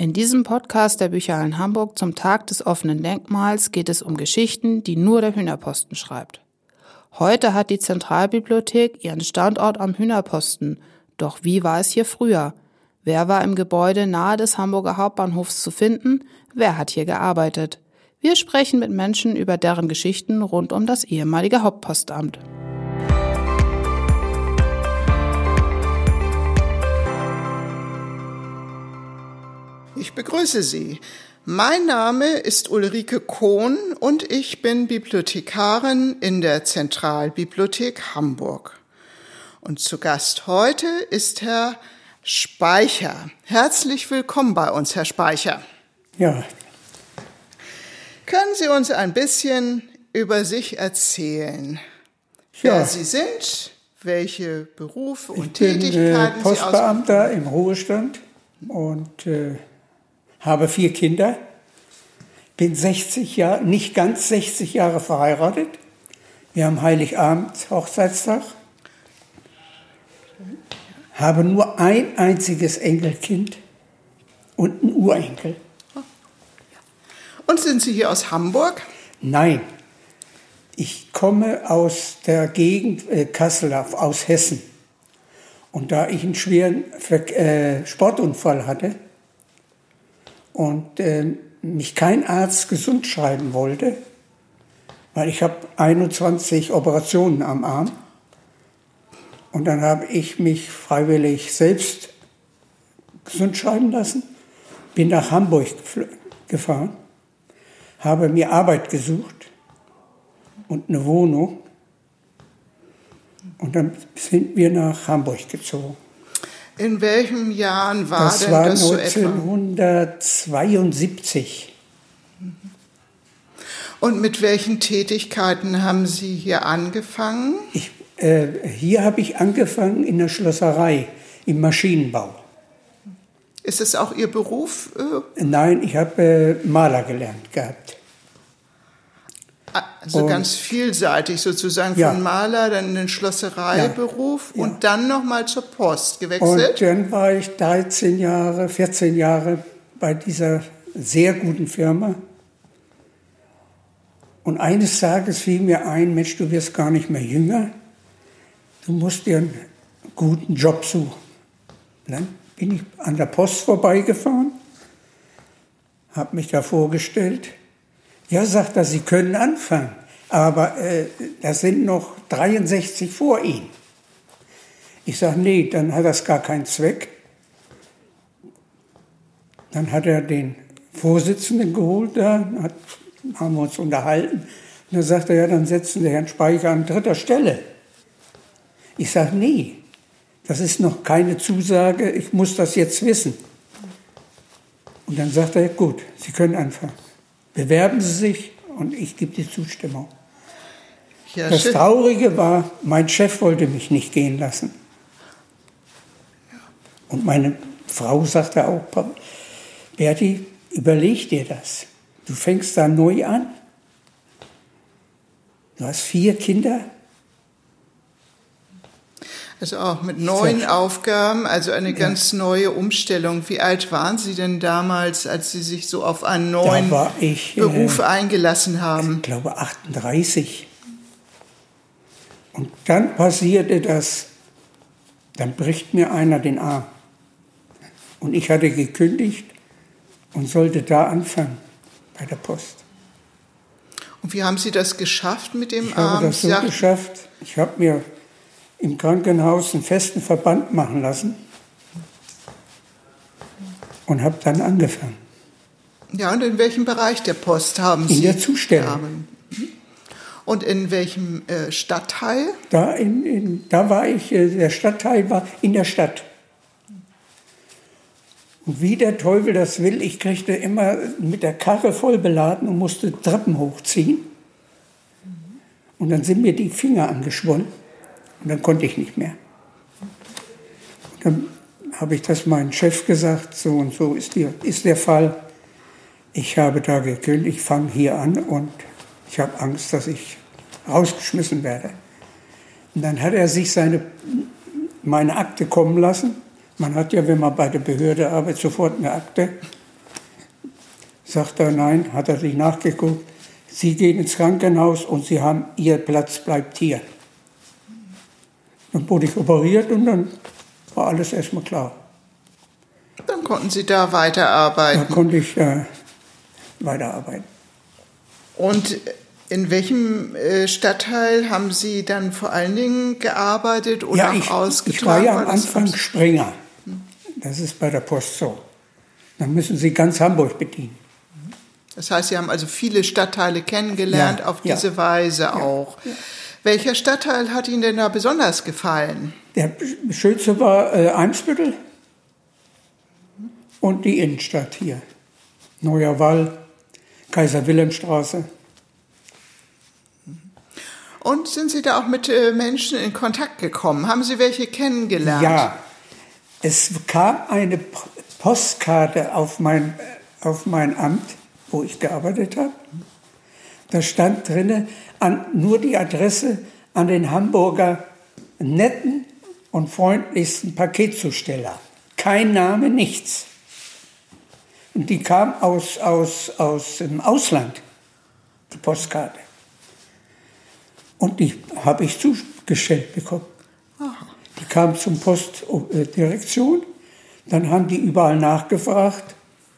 In diesem Podcast der Bücherhallen Hamburg zum Tag des offenen Denkmals geht es um Geschichten, die nur der Hühnerposten schreibt. Heute hat die Zentralbibliothek ihren Standort am Hühnerposten. Doch wie war es hier früher? Wer war im Gebäude nahe des Hamburger Hauptbahnhofs zu finden? Wer hat hier gearbeitet? Wir sprechen mit Menschen über deren Geschichten rund um das ehemalige Hauptpostamt. Ich begrüße Sie. Mein Name ist Ulrike Kohn und ich bin Bibliothekarin in der Zentralbibliothek Hamburg. Und zu Gast heute ist Herr Speicher. Herzlich willkommen bei uns, Herr Speicher. Ja. Können Sie uns ein bisschen über sich erzählen? Ja. Wer Sie sind, welche Berufe und Tätigkeiten Sie ausüben? Ich bin Postbeamter im Ruhestand und habe 4 Kinder, bin 60 Jahre, nicht ganz 60 Jahre verheiratet. Wir haben Heiligabend, Hochzeitstag. Habe nur ein einziges Enkelkind und einen Urenkel. Und sind Sie hier aus Hamburg? Nein, ich komme aus der Gegend Kassel, aus Hessen. Und da ich einen schweren Sportunfall hatte, und mich kein Arzt gesund schreiben wollte, weil ich habe 21 Operationen am Arm. Und dann habe ich mich freiwillig selbst gesund schreiben lassen, bin nach Hamburg gefahren, habe mir Arbeit gesucht und eine Wohnung. Und dann sind wir nach Hamburg gezogen. In welchen Jahren war das denn war das so etwa? 1972. Und mit welchen Tätigkeiten haben Sie hier angefangen? Hier habe ich angefangen in der Schlosserei, im Maschinenbau. Ist es auch Ihr Beruf? Nein, ich habe Maler gelernt gehabt. Also ganz vielseitig sozusagen, ja. Von Maler, dann in den Schlossereiberuf ja. Und dann nochmal zur Post gewechselt? Und dann war ich 14 Jahre bei dieser sehr guten Firma. Und eines Tages fiel mir ein, Mensch, du wirst gar nicht mehr jünger, du musst dir einen guten Job suchen. Dann bin ich an der Post vorbeigefahren, habe mich da vorgestellt. Ja, sagt er, Sie können anfangen, aber da sind noch 63 vor Ihnen. Ich sage, nee, dann hat das gar keinen Zweck. Dann hat er den Vorsitzenden geholt, haben wir uns unterhalten. Und dann sagt er, ja, dann setzen Sie Herrn Speicher an 3. Stelle. Ich sage, nee, das ist noch keine Zusage, ich muss das jetzt wissen. Und dann sagt er, gut, Sie können anfangen. Bewerben Sie sich und ich gebe die Zustimmung. Ja, das schön. Traurige war, mein Chef wollte mich nicht gehen lassen. Und meine Frau sagte auch, Berti, überleg dir das. Du fängst da neu an. Du hast 4 Kinder. Also auch mit neuen Aufgaben, also eine ganz neue Umstellung. Wie alt waren Sie denn damals, als Sie sich so auf einen neuen Beruf eingelassen haben? Ich glaube 38. Und dann passierte das, dann bricht mir einer den Arm. Und ich hatte gekündigt und sollte da anfangen, bei der Post. Und wie haben Sie das geschafft mit dem Ich Arm? habe das so geschafft, ich habe mir im Krankenhaus einen festen Verband machen lassen und habe dann angefangen. Ja, und in welchem Bereich der Post haben Sie? In der Zustellung. Und in welchem Stadtteil? Da war ich, der Stadtteil war in der Stadt. Und wie der Teufel das will, ich kriegte immer mit der Karre voll beladen und musste Treppen hochziehen. Und dann sind mir die Finger angeschwollen. Und dann konnte ich nicht mehr. Und dann habe ich das meinem Chef gesagt, so und so ist der Fall. Ich habe da gekündigt, ich fange hier an und ich habe Angst, dass ich rausgeschmissen werde. Und dann hat er sich meine Akte kommen lassen. Man hat ja, wenn man bei der Behörde arbeitet, sofort eine Akte. Sagt er, nein, hat er sich nachgeguckt. Sie gehen ins Krankenhaus und Sie haben, Ihr Platz bleibt hier. Dann wurde ich operiert und dann war alles erstmal klar. Dann konnten Sie da weiterarbeiten. Da konnte ich weiterarbeiten. Und in welchem Stadtteil haben Sie dann vor allen Dingen gearbeitet oder auch ausgetragen? Ich war ja am Anfang Springer. Das ist bei der Post so. Dann müssen Sie ganz Hamburg bedienen. Das heißt, Sie haben also viele Stadtteile kennengelernt, auf diese Weise auch. Ja. Welcher Stadtteil hat Ihnen denn da besonders gefallen? Der schönste war Eimsbüttel und die Innenstadt hier. Neuer Wall, Kaiser-Wilhelm-Straße. Und sind Sie da auch mit Menschen in Kontakt gekommen? Haben Sie welche kennengelernt? Ja, es kam eine Postkarte auf mein Amt, wo ich gearbeitet habe. Da stand drin nur die Adresse an den Hamburger netten und freundlichsten Paketzusteller. Kein Name, nichts. Und die kam aus dem Ausland, die Postkarte. Und die habe ich zugestellt bekommen. Aha. Die kam zum Postdirektion. Dann haben die überall nachgefragt,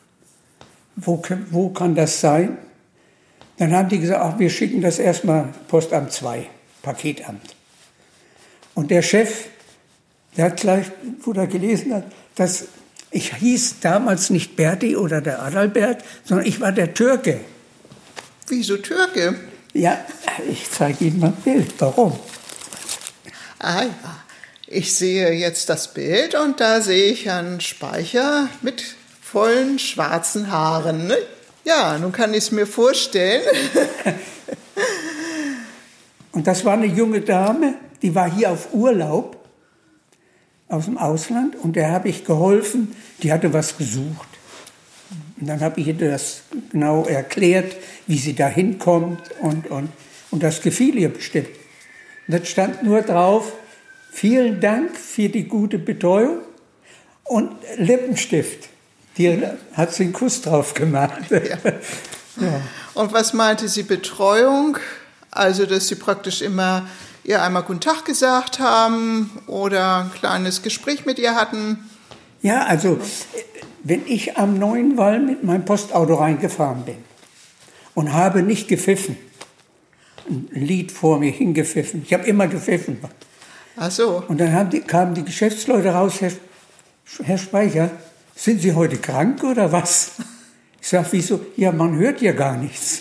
wo kann das sein? Dann haben die gesagt, ach, wir schicken das erstmal Postamt 2, Paketamt. Und der Chef, der hat gleich, wo er gelesen hat, dass ich hieß damals nicht Berti oder der Adalbert, sondern ich war der Türke. Wieso Türke? Ja, ich zeige Ihnen mal ein Bild. Warum? Ah ja, ich sehe jetzt das Bild und da sehe ich Herrn Speicher mit vollen schwarzen Haaren. Ne? Ja, nun kann ich es mir vorstellen. Und das war eine junge Dame, die war hier auf Urlaub aus dem Ausland und der habe ich geholfen, die hatte was gesucht. Und dann habe ich ihr das genau erklärt, wie sie da hinkommt und das gefiel ihr bestimmt. Und das stand nur drauf, vielen Dank für die gute Betreuung und Lippenstift. Die hat sie einen Kuss drauf gemacht. Ja. Ja. Und was meinte sie Betreuung? Also, dass Sie praktisch immer ihr einmal guten Tag gesagt haben oder ein kleines Gespräch mit ihr hatten? Ja, also, wenn ich am Neuen Wall mit meinem Postauto reingefahren bin und habe nicht gepfiffen, ein Lied vor mir hingepfiffen, ich habe immer gepfiffen. Ach so. Und dann kamen die Geschäftsleute raus, Herr Speicher, sind Sie heute krank oder was? Ich sage, wieso? Ja, man hört ja gar nichts.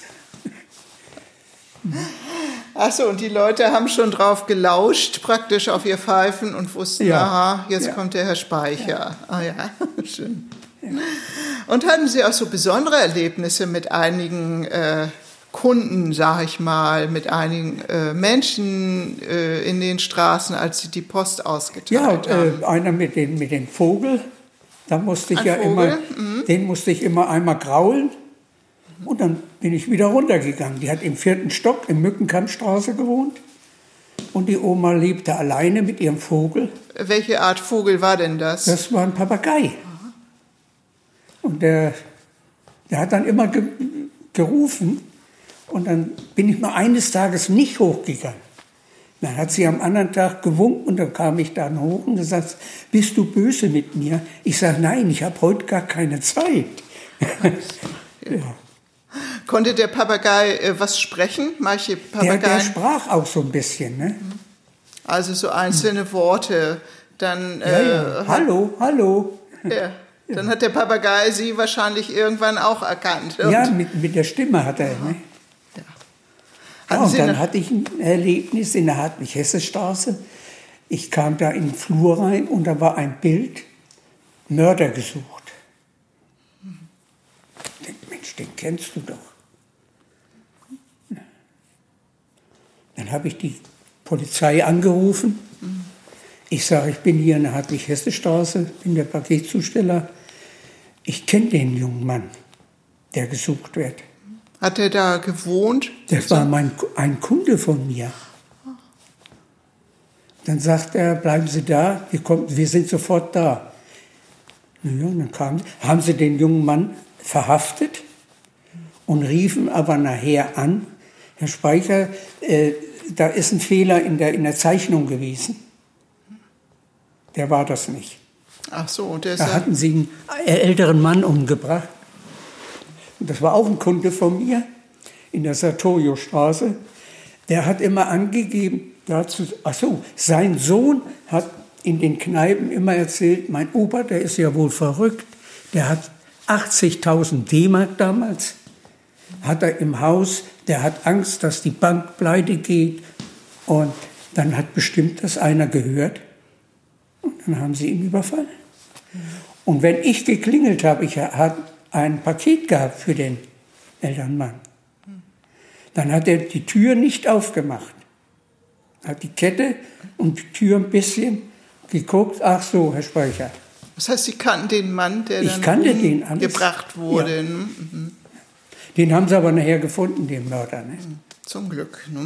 Ach so, und die Leute haben schon drauf gelauscht, praktisch auf ihr Pfeifen und wussten, ja. Aha, jetzt kommt der Herr Speicher. Ja. Ah ja, schön. Ja. Und hatten Sie auch so besondere Erlebnisse mit einigen Kunden, sag ich mal, mit einigen Menschen in den Straßen, als Sie die Post ausgeteilt haben? Ja, einer mit dem Vogel, da musste ich den musste ich immer einmal kraulen. Und dann bin ich wieder runtergegangen. Die hat im 4. Stock in Mückenkampstraße gewohnt. Und die Oma lebte alleine mit ihrem Vogel. Welche Art Vogel war denn das? Das war ein Papagei. Aha. Und der hat dann immer gerufen. Und dann bin ich mal eines Tages nicht hochgegangen. Dann hat sie am anderen Tag gewunken und dann kam ich dann hoch und gesagt, bist du böse mit mir? Ich sage, nein, ich habe heute gar keine Zeit. Ja. Konnte der Papagei was sprechen? Manche Papageien? Der sprach auch so ein bisschen. Ne? Also so einzelne Worte. Dann, ja. Hallo. Ja. Dann hat der Papagei Sie wahrscheinlich irgendwann auch erkannt. Ja, mit der Stimme hat er. Ne? Ja. Und dann hatte ich ein Erlebnis in der Hartwig-Hesse-Straße. Ich kam da in den Flur rein und da war ein Bild, Mörder gesucht. Ich denke, Mensch, den kennst du doch. Dann habe ich die Polizei angerufen. Ich sage, ich bin hier in der Hartwig-Hesse-Straße, bin der Paketzusteller. Ich kenne den jungen Mann, der gesucht wird. Hat er da gewohnt? Das war ein Kunde von mir. Dann sagt er, bleiben Sie da, wir sind sofort da. Naja, dann haben Sie den jungen Mann verhaftet? und riefen aber nachher an, Herr Speicher, da ist ein Fehler in der Zeichnung gewesen. Der war das nicht. Ach so, der ist Da hatten sie einen älteren Mann umgebracht. Und das war auch ein Kunde von mir in der Sartorio-Straße. Der hat immer angegeben, sein Sohn hat in den Kneipen immer erzählt, mein Opa, der ist ja wohl verrückt, der hat 80.000 D-Mark damals, hat er im Haus, der hat Angst, dass die Bank pleite geht. Und dann hat bestimmt das einer gehört. Und dann haben sie ihn überfallen. Und wenn ich geklingelt habe, ich hatte ein Paket gehabt für den älteren Mann, dann hat er die Tür nicht aufgemacht. Hat die Kette und die Tür ein bisschen geguckt. Ach so, Herr Speicher. Das heißt, Sie kannten den Mann, der dann gebracht wurde. Ja. Den haben sie aber nachher gefunden, den Mörder. Ne? Zum Glück. Ne?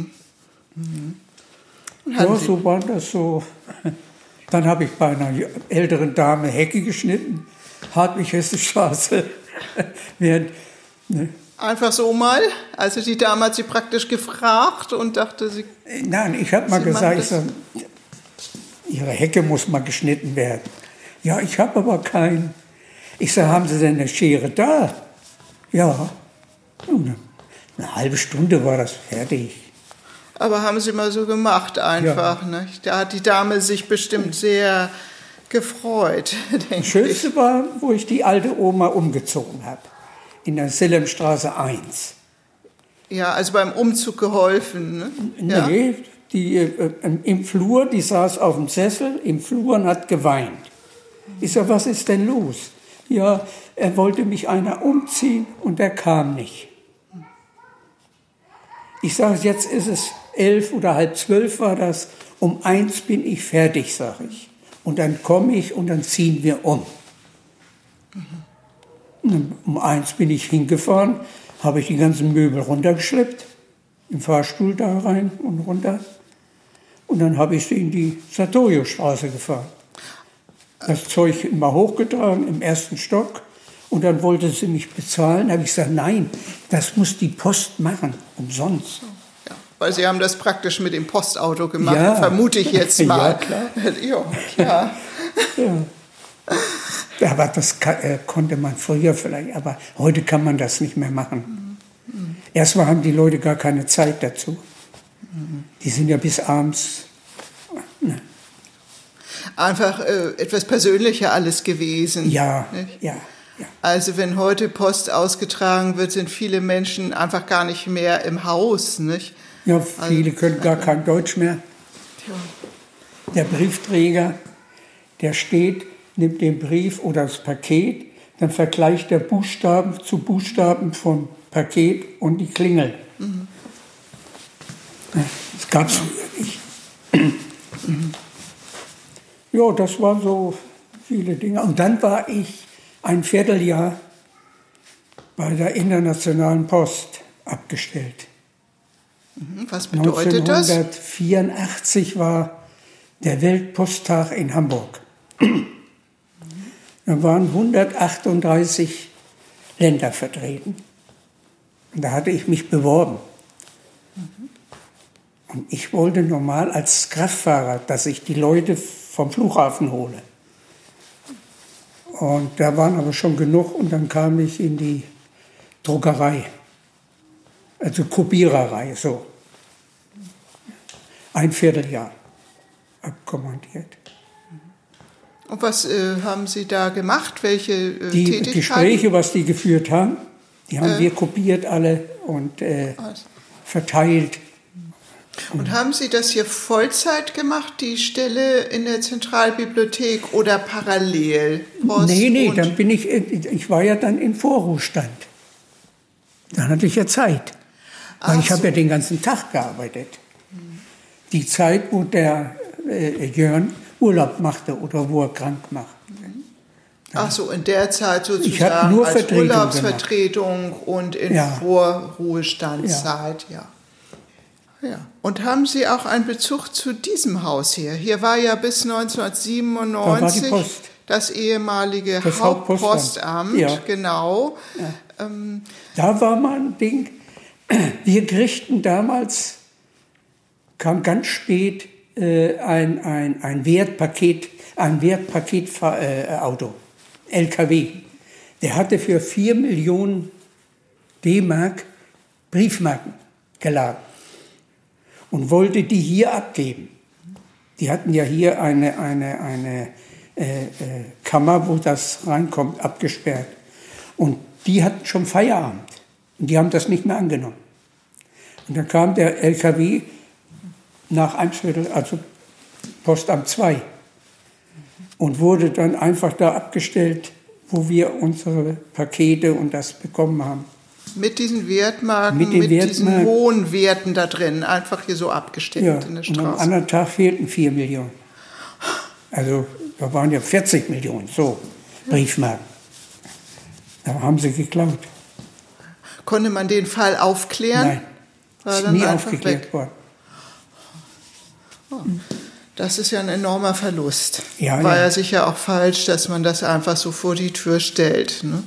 Ja, so war das so. Dann habe ich bei einer älteren Dame Hecke geschnitten, Hartwig-Hesse-Straße. Einfach so mal? Also die Dame hat Sie praktisch gefragt und dachte, Sie... Nein, ich habe mal gesagt, Ihre Hecke muss mal geschnitten werden. Ja, ich habe aber keinen. Ich sage, haben Sie denn eine Schere da? Ja. Eine halbe Stunde war das fertig. Aber haben Sie mal so gemacht einfach, Ja. ne? Da hat die Dame sich bestimmt sehr gefreut, denke ich. Das Schönste war, wo ich die alte Oma umgezogen habe. In der Sillemstraße 1. Ja, also beim Umzug geholfen, ne? Ja. Nee, im Flur, die saß auf dem Sessel im Flur und hat geweint. Ich sag, was ist denn los? Ja, er wollte mich einer umziehen und er kam nicht. Ich sage, jetzt ist es 11 oder halb 12 war das. Um 1 bin ich fertig, sage ich. Und dann komme ich und dann ziehen wir um. Um 1 bin ich hingefahren, habe ich die ganzen Möbel runtergeschleppt, im Fahrstuhl da rein und runter. Und dann habe ich sie in die Sartorio-Straße gefahren. Das Zeug immer hochgetragen im 1. Stock. Und dann wollte sie mich bezahlen. Da habe ich gesagt, nein, das muss die Post machen, umsonst. Ja, weil Sie haben das praktisch mit dem Postauto gemacht, Ja. vermute ich jetzt mal. Ja, klar. Ja, klar. Ja. Aber das konnte man früher vielleicht, aber heute kann man das nicht mehr machen. Erstmal haben die Leute gar keine Zeit dazu. Die sind ja bis abends... Ne. Einfach etwas persönlicher alles gewesen. Ja, nicht? ja. Also wenn heute Post ausgetragen wird, sind viele Menschen einfach gar nicht mehr im Haus, nicht? Ja, viele können gar kein Deutsch mehr. Ja. Der Briefträger, der steht, nimmt den Brief oder das Paket, dann vergleicht er Buchstaben zu Buchstaben vom Paket und die Klingel. Das gab es früher nicht. Ja, das waren so viele Dinge. Und dann war ich ein Vierteljahr bei der Internationalen Post abgestellt. Was bedeutet das? 1984 war der Weltposttag in Hamburg. Da waren 138 Länder vertreten. Und da hatte ich mich beworben. Und ich wollte normal als Kraftfahrer, dass ich die Leute vom Flughafen hole. Und da waren aber schon genug und dann kam ich in die Druckerei, also Kopiererei, so. Ein Vierteljahr abkommandiert. Und was haben Sie da gemacht? Welche Die Tätigkeiten? Gespräche, was die geführt haben, die haben wir kopiert alle und verteilt. Und haben Sie das hier Vollzeit gemacht, die Stelle in der Zentralbibliothek oder parallel? Nee, dann bin ich war ja dann in Vorruhestand. Dann hatte ich ja Zeit. Weil ich habe ja den ganzen Tag gearbeitet. Die Zeit, wo der Jörn Urlaub machte oder wo er krank machte. Ach so, in der Zeit Ich habe sozusagen nur als Vertretung Urlaubsvertretung und in Vorruhestandszeit, ja. Und haben Sie auch einen Bezug zu diesem Haus hier? Hier war ja bis 1997 Da war die Post. das ehemalige Das Hauptpostamt, ja. genau. Ja. Da war mal ein Ding, wir kriegten damals, kam ganz spät ein Wertpaketauto, LKW. Der hatte für 4 Millionen D-Mark Briefmarken geladen und wollte die hier abgeben. Die hatten ja hier eine Kammer, wo das reinkommt, abgesperrt. Und die hatten schon Feierabend. Und die haben das nicht mehr angenommen. Und dann kam der LKW nach Eimsviertel, also Postamt 2. Und wurde dann einfach da abgestellt, wo wir unsere Pakete und das bekommen haben. Mit diesen Wertmarken, mit diesen hohen Werten da drin, einfach hier so abgestellt in der Straße. Und am anderen Tag fehlten 4 Millionen. Also da waren ja 40 Millionen, so Briefmarken. Da haben sie geklaut. Konnte man den Fall aufklären? Nein, war ist nie aufgeklärt worden. Oh, das ist ja ein enormer Verlust. Ja, war ja sicher auch falsch, dass man das einfach so vor die Tür stellt. Ne?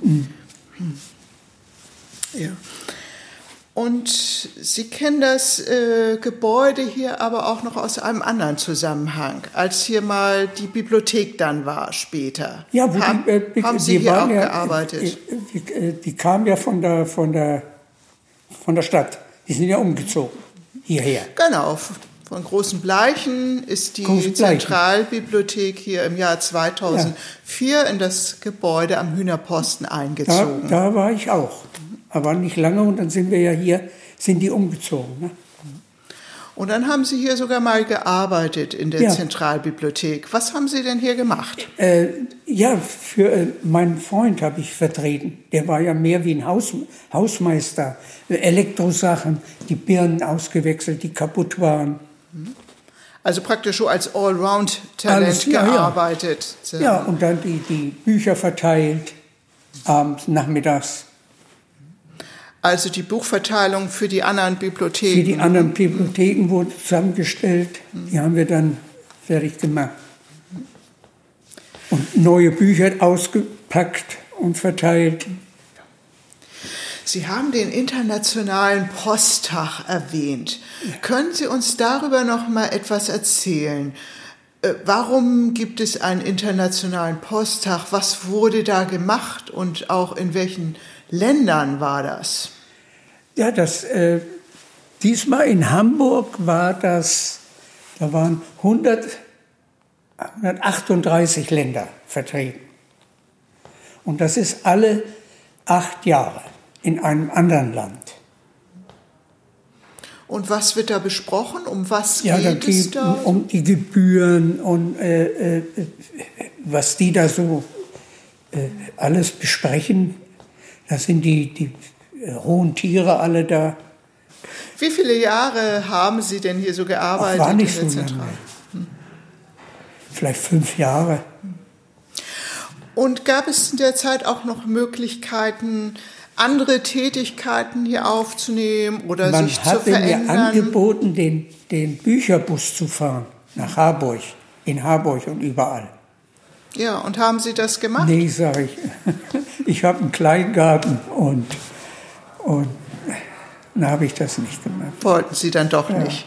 Ja. Und Sie kennen das Gebäude hier aber auch noch aus einem anderen Zusammenhang, als hier mal die Bibliothek dann war später. Ja, haben Sie hier auch gearbeitet? Die kamen ja von der Stadt. Die sind ja umgezogen hierher. Genau. Von Großen Bleichen ist die Zentralbibliothek hier im Jahr 2004 in das Gebäude am Hühnerposten eingezogen. Da war ich auch. Aber nicht lange und dann sind die umgezogen. Ne? Und dann haben Sie hier sogar mal gearbeitet in der Zentralbibliothek. Was haben Sie denn hier gemacht? Für meinen Freund habe ich vertreten. Der war ja mehr wie ein Hausmeister. Elektrosachen, die Birnen ausgewechselt, die kaputt waren. Also praktisch so als Allround-Talent gearbeitet. Ja, und dann die Bücher verteilt, abends, nachmittags. Also die Buchverteilung für die anderen Bibliotheken? Für die anderen Bibliotheken wurde zusammengestellt. Die haben wir dann fertig gemacht. Und neue Bücher ausgepackt und verteilt. Sie haben den Internationalen Posttag erwähnt. Können Sie uns darüber noch mal etwas erzählen? Warum gibt es einen Internationalen Posttag? Was wurde da gemacht und auch in welchen Ländern war das? Ja, diesmal in Hamburg da waren 138 Länder vertreten. Und das ist alle 8 Jahre in einem anderen Land. Und was wird da besprochen? Um was geht es da? Um die Gebühren und was die da so alles besprechen. Da sind die hohen Tiere alle da. Wie viele Jahre haben Sie denn hier so gearbeitet? War nicht so lange. Vielleicht 5 Jahre. Und gab es in der Zeit auch noch Möglichkeiten, andere Tätigkeiten hier aufzunehmen oder sich zu verändern? Man hatte mir angeboten, den Bücherbus zu fahren nach Harburg, in Harburg und überall. Ja, und haben Sie das gemacht? Nee, sage ich. Ich habe einen Kleingarten und dann habe ich das nicht gemacht. Wollten Sie dann doch nicht?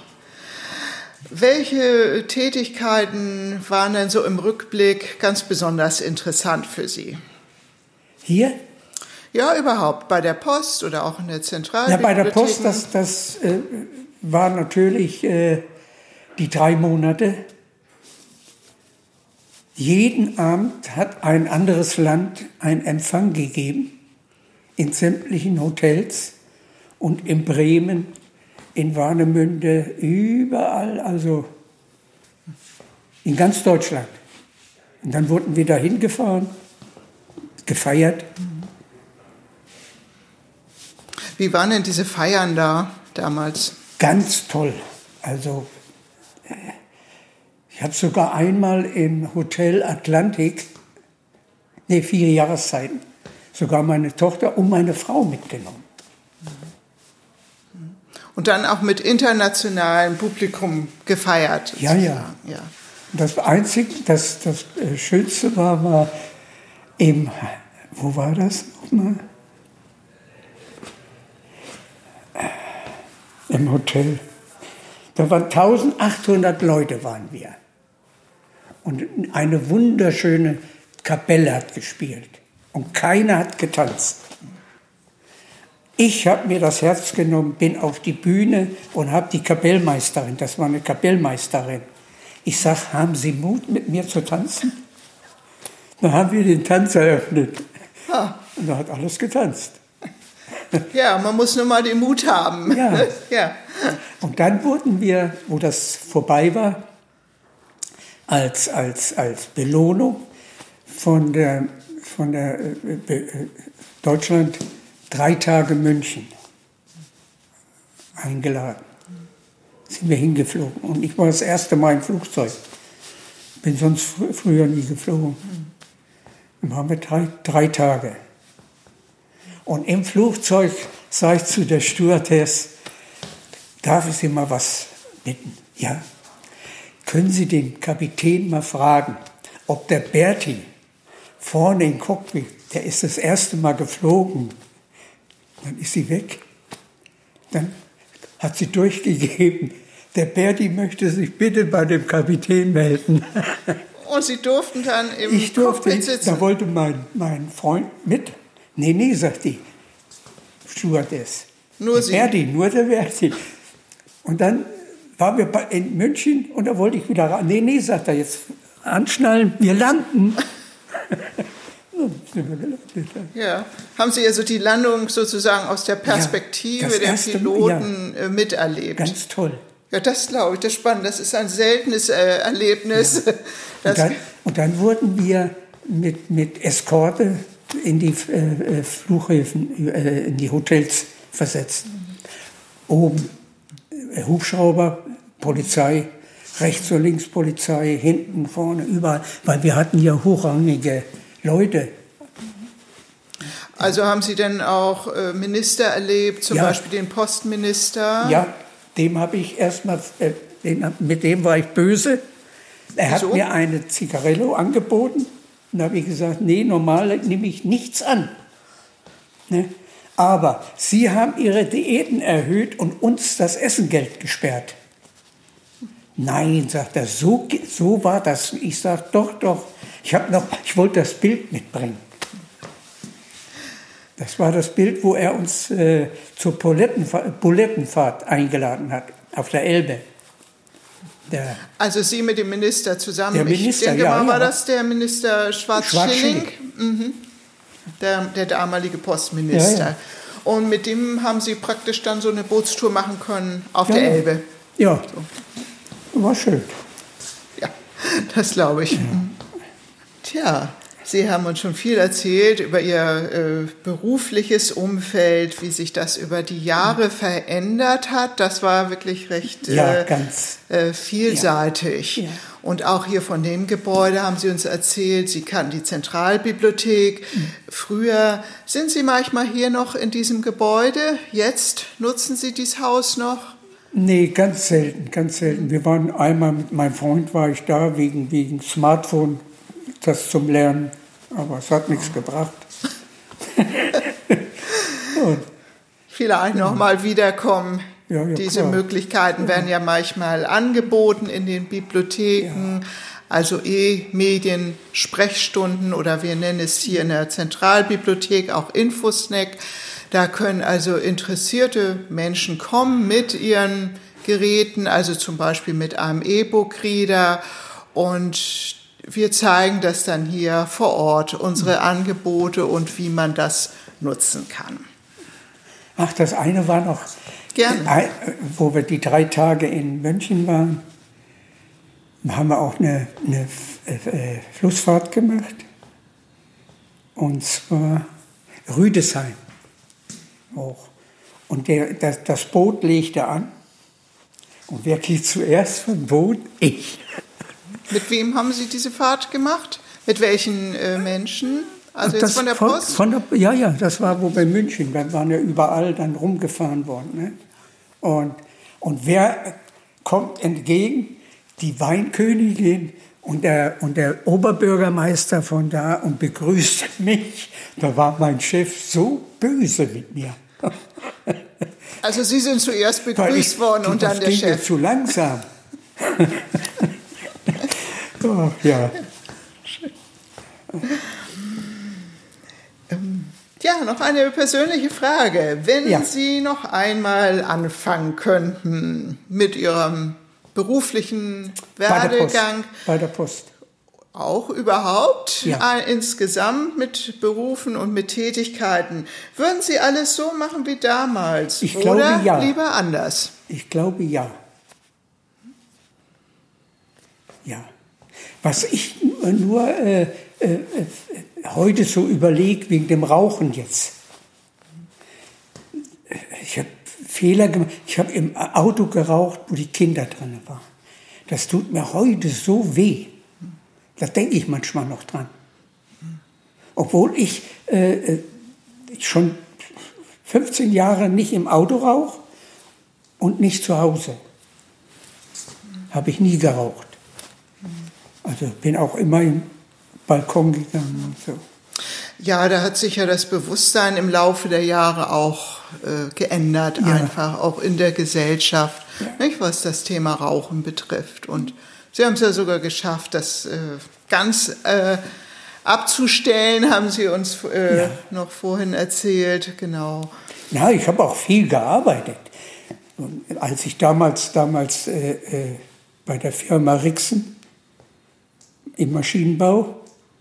Welche Tätigkeiten waren denn so im Rückblick ganz besonders interessant für Sie? Hier? Ja, überhaupt. Bei der Post oder auch in der Zentralbibliothek? Ja, bei der Post, das war natürlich die 3 Monate. Jeden Abend hat ein anderes Land einen Empfang gegeben, in sämtlichen Hotels und in Bremen, in Warnemünde, überall, also in ganz Deutschland. Und dann wurden wir dahin gefahren, gefeiert. Wie waren denn diese Feiern da damals? Ganz toll. Also ich habe sogar einmal im Hotel Atlantik, 4 Jahreszeiten, sogar meine Tochter und meine Frau mitgenommen. Und dann auch mit internationalem Publikum gefeiert. Ja. Das Einzige, das Schönste war im, wo war das nochmal? Im Hotel. Da waren 1800 Leute waren wir. Und eine wunderschöne Kapelle hat gespielt. Und keiner hat getanzt. Ich habe mir das Herz genommen, bin auf die Bühne und habe die Kapellmeisterin, das war eine Kapellmeisterin. Ich sage, haben Sie Mut, mit mir zu tanzen? Dann haben wir den Tanz eröffnet. Und da hat alles getanzt. Ja, man muss nur mal den Mut haben. Ja. Ja. Und dann wurden wir, wo das vorbei war, als Belohnung von der Deutschland 3 Tage München eingeladen. Sind wir hingeflogen. Und ich war das erste Mal im Flugzeug. Bin sonst früher nie geflogen. Dann waren wir 3 Tage. Und im Flugzeug sage ich zu der Stewardess, darf ich Sie mal was bitten? Ja. Können Sie den Kapitän mal fragen, ob der Berti vorne im Cockpit, der ist das erste Mal geflogen. Dann ist sie weg. Dann hat sie durchgegeben, der Berti möchte sich bitte bei dem Kapitän melden. Und Sie durften dann im Cockpit sitzen? Da wollte mein Freund mit. Nee, sagt die Stewardess. Nur Sie? Berti, nur der Berti. Und dann waren wir in München und da wollte ich wieder ran. Nee, sagt er, jetzt anschnallen, wir landen. Sind wir gelandet. Ja. Haben Sie also die Landung sozusagen aus der Perspektive der Piloten miterlebt? Ganz toll. Ja, das glaube ich, das ist spannend. Das ist ein seltenes Erlebnis. Ja. Und dann wurden wir mit Eskorte in die Flughäfen, in die Hotels versetzt. Oben Hubschrauber, Polizei, rechts und links Polizei, hinten, vorne, überall. Weil wir hatten ja hochrangige Leute. Also haben Sie denn auch Minister erlebt, zum Beispiel den Postminister? Ja, dem habe ich erstmal, mit dem war ich böse. Er hat mir eine Zigarillo angeboten. Und da habe ich gesagt, nee, normal nehme ich nichts an. Ne? Aber Sie haben Ihre Diäten erhöht und uns das Essengeld gesperrt. Nein, sagt er, so war das. Ich sage, doch. Ich wollte das Bild mitbringen. Das war das Bild, wo er uns zur Bulettenfahrt eingeladen hat, auf der Elbe. Also Sie mit dem Minister zusammen? Der Minister, ich denke mal, war das der Minister Schwarz-Schilling? Mhm. Der damalige Postminister. Ja. Und mit dem haben Sie praktisch dann so eine Bootstour machen können auf der Elbe? Ja, so. War schön. Ja, das glaube ich. Ja. Tja, Sie haben uns schon viel erzählt über Ihr berufliches Umfeld, wie sich das über die Jahre verändert hat. Das war wirklich recht ganz vielseitig. Ja. Und auch hier von dem Gebäude haben Sie uns erzählt, Sie kannten die Zentralbibliothek. Früher, sind Sie manchmal hier noch in diesem Gebäude? Jetzt nutzen Sie dieses Haus noch? Nee, ganz selten. Wir waren einmal mit meinem Freund, war ich da wegen Smartphone, das zum Lernen, aber es hat nichts gebracht. Vielleicht noch mal wiederkommen. Ja, Diese klar. Möglichkeiten werden ja manchmal angeboten in den Bibliotheken, also E-Medien, Sprechstunden oder wir nennen es hier in der Zentralbibliothek auch Infosnack. Da können also interessierte Menschen kommen mit ihren Geräten, also zum Beispiel mit einem E-Book-Reader, und wir zeigen das dann hier vor Ort, unsere Angebote und wie man das nutzen kann. Ach, das eine war noch, gerne. Wo wir die 3 Tage in München waren, haben wir auch eine Flussfahrt gemacht. Und zwar Rüdesheim hoch. Und das Boot legte an. Und wer geht zuerst vom Boot? Ich. Mit wem haben Sie diese Fahrt gemacht? Mit welchen Menschen? Also jetzt von der Post? Ja, das war wo bei München. Wir waren ja überall dann rumgefahren worden. Ne? Und wer kommt entgegen? die Weinkönigin und der Oberbürgermeister von da und begrüßte mich. Da war mein Chef so böse mit mir. Also Sie sind zuerst begrüßt worden und dann der ging Chef. Mir zu langsam. Oh, ja. Ja, noch eine persönliche Frage. Wenn Ja. Sie noch einmal anfangen könnten mit Ihrem beruflichen Werdegang, Bei der Post. auch überhaupt Ja. Insgesamt mit Berufen und mit Tätigkeiten, würden Sie alles so machen wie damals? Ich oder glaube, ja. lieber anders? Ich glaube, ja. Ja. Was ich nur heute so überlege, wegen dem Rauchen jetzt. Ich habe Fehler gemacht. Ich habe im Auto geraucht, wo die Kinder drin waren. Das tut mir heute so weh. Da denke ich manchmal noch dran. Obwohl ich schon 15 Jahre nicht im Auto rauche und nicht zu Hause. Habe ich nie geraucht. Also bin auch immer im Balkon gegangen und so. Ja, da hat sich ja das Bewusstsein im Laufe der Jahre auch geändert, Ja. einfach auch in der Gesellschaft, nicht, was das Thema Rauchen betrifft. Und Sie haben es ja sogar geschafft, das ganz abzustellen, haben Sie uns noch vorhin erzählt, genau. Ja, ich habe auch viel gearbeitet. Und als ich damals bei der Firma Rixen im Maschinenbau,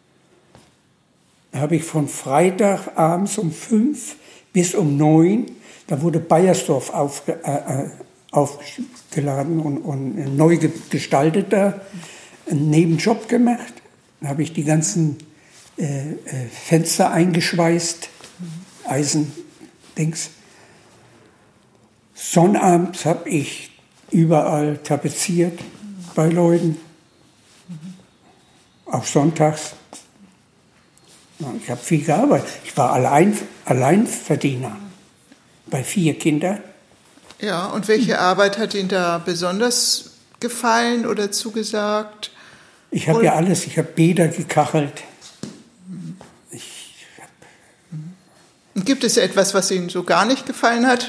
habe ich von Freitag abends um 5 bis um 9, da wurde Baiersdorf aufgeladen und neu gestaltet da, einen Nebenjob gemacht. Da habe ich die ganzen Fenster eingeschweißt, Eisendings. Sonnabends habe ich überall tapeziert bei Leuten, auch sonntags. Ich habe viel gearbeitet. Ich war Alleinverdiener bei 4 Kindern. Ja, und welche Arbeit hat Ihnen da besonders gefallen oder zugesagt? Ich habe ja alles. Ich habe Bäder gekachelt. Gibt es etwas, was Ihnen so gar nicht gefallen hat?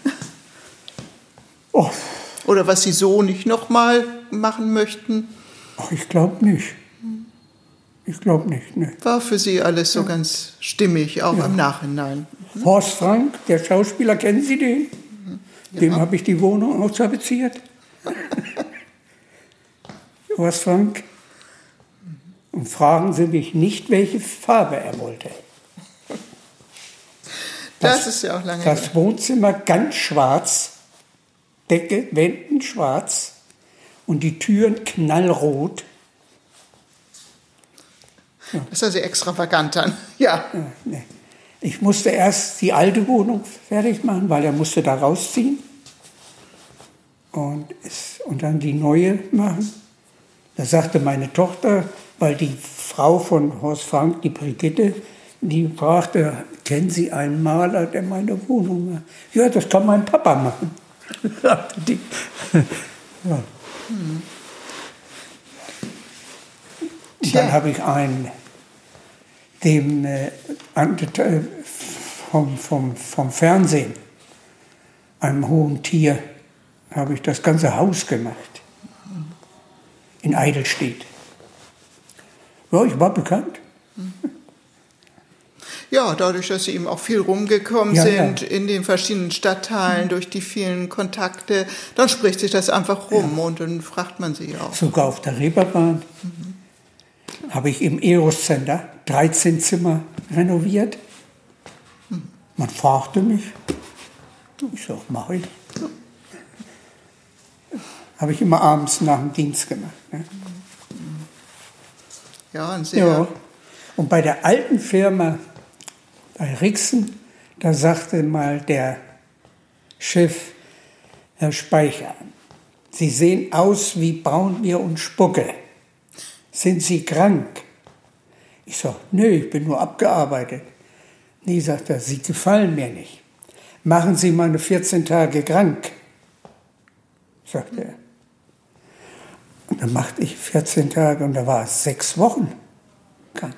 Oh, Oder was Sie so nicht nochmal machen möchten? ich glaube nicht. Ich glaube nicht. Ne. War für Sie alles so ganz stimmig, auch im Nachhinein? Horst Frank, der Schauspieler, kennen Sie den? Dem habe ich die Wohnung auch tapeziert. Horst Frank. Und fragen Sie mich nicht, welche Farbe er wollte. Das ist ja auch lange her. Das Wohnzimmer ganz schwarz, Decke, Wänden schwarz und die Türen knallrot. Das ist also extravagant dann. Ja. Nee. Ich musste erst die alte Wohnung fertig machen, weil er musste da rausziehen und dann die neue machen. Da sagte meine Tochter, weil die Frau von Horst Frank, die Brigitte, die fragte, kennen Sie einen Maler, der meine Wohnung macht? Ja, das kann mein Papa machen, sagte die. Ja. Und dann habe ich einen, vom Fernsehen, einem hohen Tier, habe ich das ganze Haus gemacht. In Eidelstedt. Ja, ich war bekannt. Ja, dadurch, dass Sie eben auch viel rumgekommen sind in den verschiedenen Stadtteilen, durch die vielen Kontakte, dann spricht sich das einfach rum und dann fragt man Sie auch. Sogar auf der Reeperbahn habe ich im Eros Center 13 Zimmer renoviert. Man fragte mich. Ich sag, mache ich. Habe ich immer abends nach dem Dienst gemacht. Ne? Ja, ein sehr... Ja. Und bei der alten Firma, bei Rixen, da sagte mal der Chef, Herr Speicher, Sie sehen aus wie Braunbier und Spucke. Sind Sie krank? Ich sag, nö, ich bin nur abgearbeitet. Nee, sagt er, Sie gefallen mir nicht. Machen Sie mal 14 Tage krank, sagt er. Und dann machte ich 14 Tage und da war es 6 Wochen krank.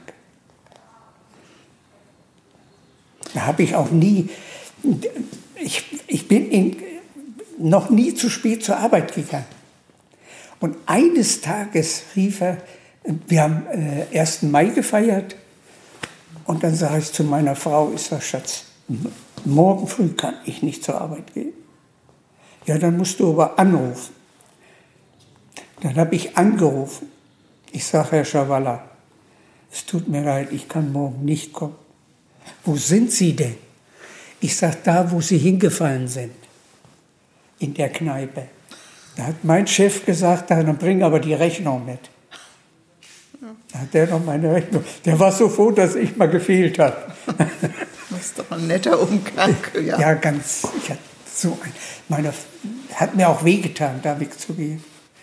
Da habe ich auch nie, ich bin noch nie zu spät zur Arbeit gegangen. Und eines Tages rief er, wir haben 1. Mai gefeiert, und dann sage ich zu meiner Frau, ich sage, Schatz, morgen früh kann ich nicht zur Arbeit gehen. Ja, dann musst du aber anrufen. Dann habe ich angerufen. Ich sage, Herr Schawalla, es tut mir leid, ich kann morgen nicht kommen. Wo sind Sie denn? Ich sage, da, wo Sie hingefallen sind, in der Kneipe. Da hat mein Chef gesagt, dann bring aber die Rechnung mit. Da hat der noch meine Rechnung. Der war so froh, dass ich mal gefehlt habe. Das ist doch ein netter Umgang. Ja, ja ganz. Ich hatte so hat mir auch wehgetan, da wegzugehen.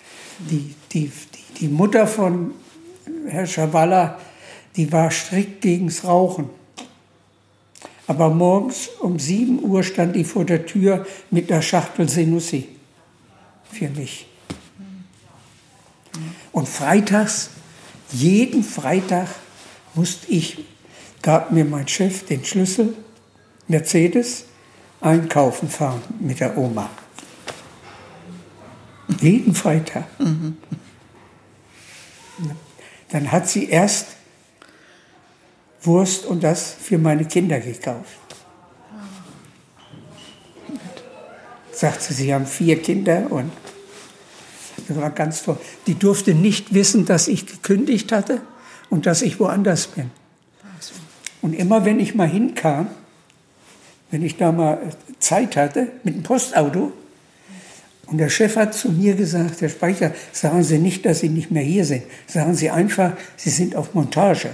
Die Mutter von Herrn Schawalla, die war strikt gegens Rauchen. Aber morgens um 7 Uhr stand die vor der Tür mit einer Schachtel Senussi für mich. Und freitags, jeden Freitag gab mir mein Chef den Schlüssel, Mercedes, einkaufen fahren mit der Oma. Jeden Freitag. Mhm. Dann hat sie erst Wurst und das für meine Kinder gekauft. Sagte sie, haben 4 Kinder und das war ganz toll. Die durfte nicht wissen, dass ich gekündigt hatte und dass ich woanders bin. Und immer wenn ich mal hinkam, wenn ich da mal Zeit hatte, mit dem Postauto, und der Chef hat zu mir gesagt, Herr Speicher, sagen Sie nicht, dass Sie nicht mehr hier sind. Sagen Sie einfach, Sie sind auf Montage.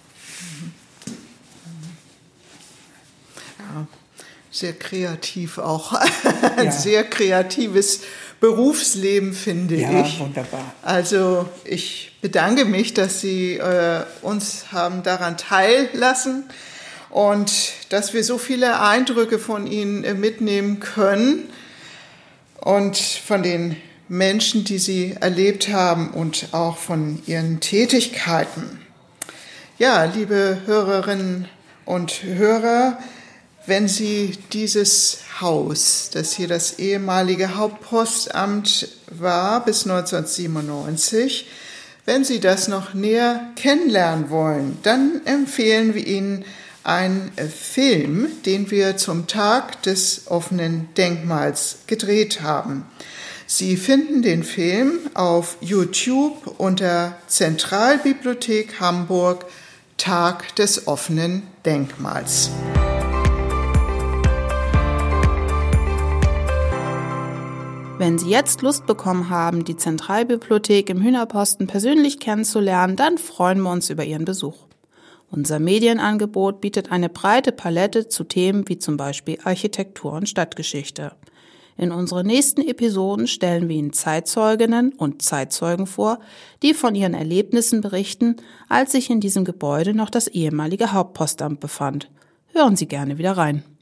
Ja, sehr kreativ auch. Ein sehr kreatives Berufsleben, finde ich. Ja, wunderbar. Also ich bedanke mich, dass Sie uns haben daran teillassen und dass wir so viele Eindrücke von Ihnen mitnehmen können und von den Menschen, die Sie erlebt haben und auch von Ihren Tätigkeiten. Ja, liebe Hörerinnen und Hörer, wenn Sie dieses Haus, das hier das ehemalige Hauptpostamt war bis 1997, wenn Sie das noch näher kennenlernen wollen, dann empfehlen wir Ihnen einen Film, den wir zum Tag des offenen Denkmals gedreht haben. Sie finden den Film auf YouTube unter Zentralbibliothek Hamburg, Tag des offenen Denkmals. Wenn Sie jetzt Lust bekommen haben, die Zentralbibliothek im Hühnerposten persönlich kennenzulernen, dann freuen wir uns über Ihren Besuch. Unser Medienangebot bietet eine breite Palette zu Themen wie zum Beispiel Architektur und Stadtgeschichte. In unseren nächsten Episoden stellen wir Ihnen Zeitzeuginnen und Zeitzeugen vor, die von ihren Erlebnissen berichten, als sich in diesem Gebäude noch das ehemalige Hauptpostamt befand. Hören Sie gerne wieder rein.